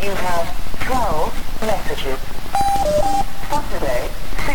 You have 12 messages. Saturday,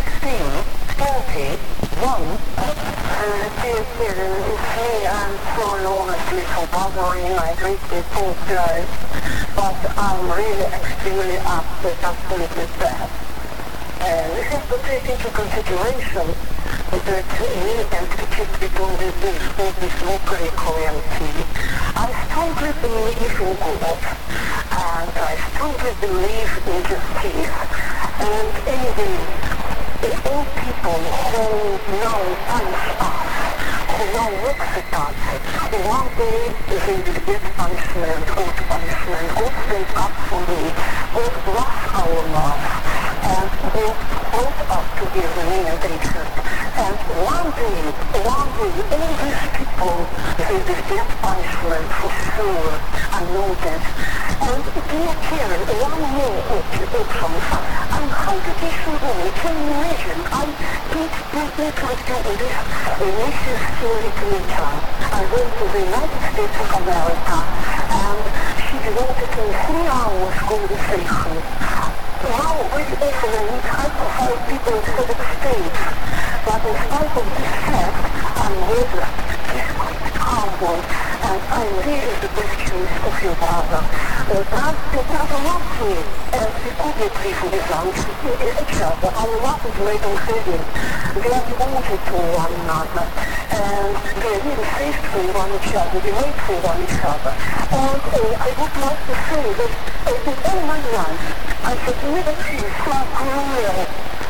16:41. Dear Karen, it's me. I'm sorry honestly for bothering. I greatly apologize. But I'm really extremely upset, absolutely sad. And we have to take into consideration that me and the kids between this locally Korean tea. I strongly believe in God, and I strongly believe in justice. And anyway, all people who now punish us, who now looks at us, one day they will get punishment, God punishment, God wake up for me, God bless our love, and God help us to be remunerated. And one day, all these people, they will get punishment for sure, I know that. And dear Karen, one more option. I'm 100% wrong. Can you imagine? I did business with this Mrs. Hillary Clinton. I went to the United States of America, and she devoted me 3 hours conversation. Now, very often I meet high-profile people instead of states. But in spite of this fact, I'm rather disquieted, humble, and I'm really the best choice of your brother. Your brother loves me, and we could not live without each other. Our love is made of heaven. We are devoted to one another, and we are really faithful to one each other. We wait for one each other. And I would like to say that in all my life, I have never seen so cruel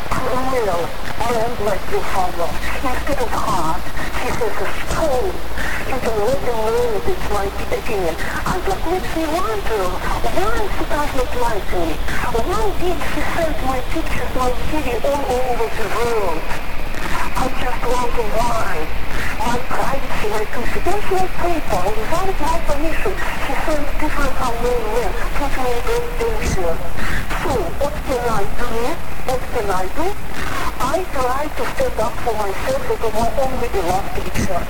man like your father. Instead of heart, he has a stone. You can let him know that it's my opinion. And that makes me wonder, why he does not like me? Why did he send my pictures, my TV all over the world? I just wonder why. My privacy, my confidential paper, without my permission, he sent different unknown men, put me in great danger. So, what can I do? What can I do? I try to stand up for myself and for my only beloved teacher.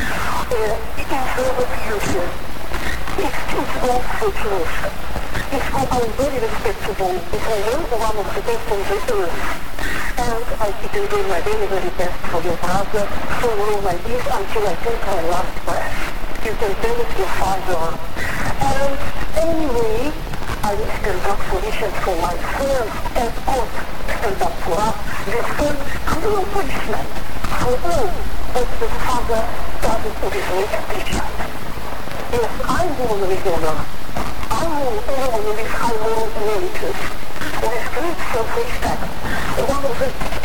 It is very future. It's not situation. It's I'm very respectable. It's one of the best on the earth. And I can do my very, very best for your brother, so all my years until I take my last breath. You can tell it your father. And anyway, I will stand up for this and for my friends, and God stand up for us. This is cruel punishment for all that the father doesn't put his education. Yes, I'm born with honor. I'm born with high moral natures, with great self-respect. One of the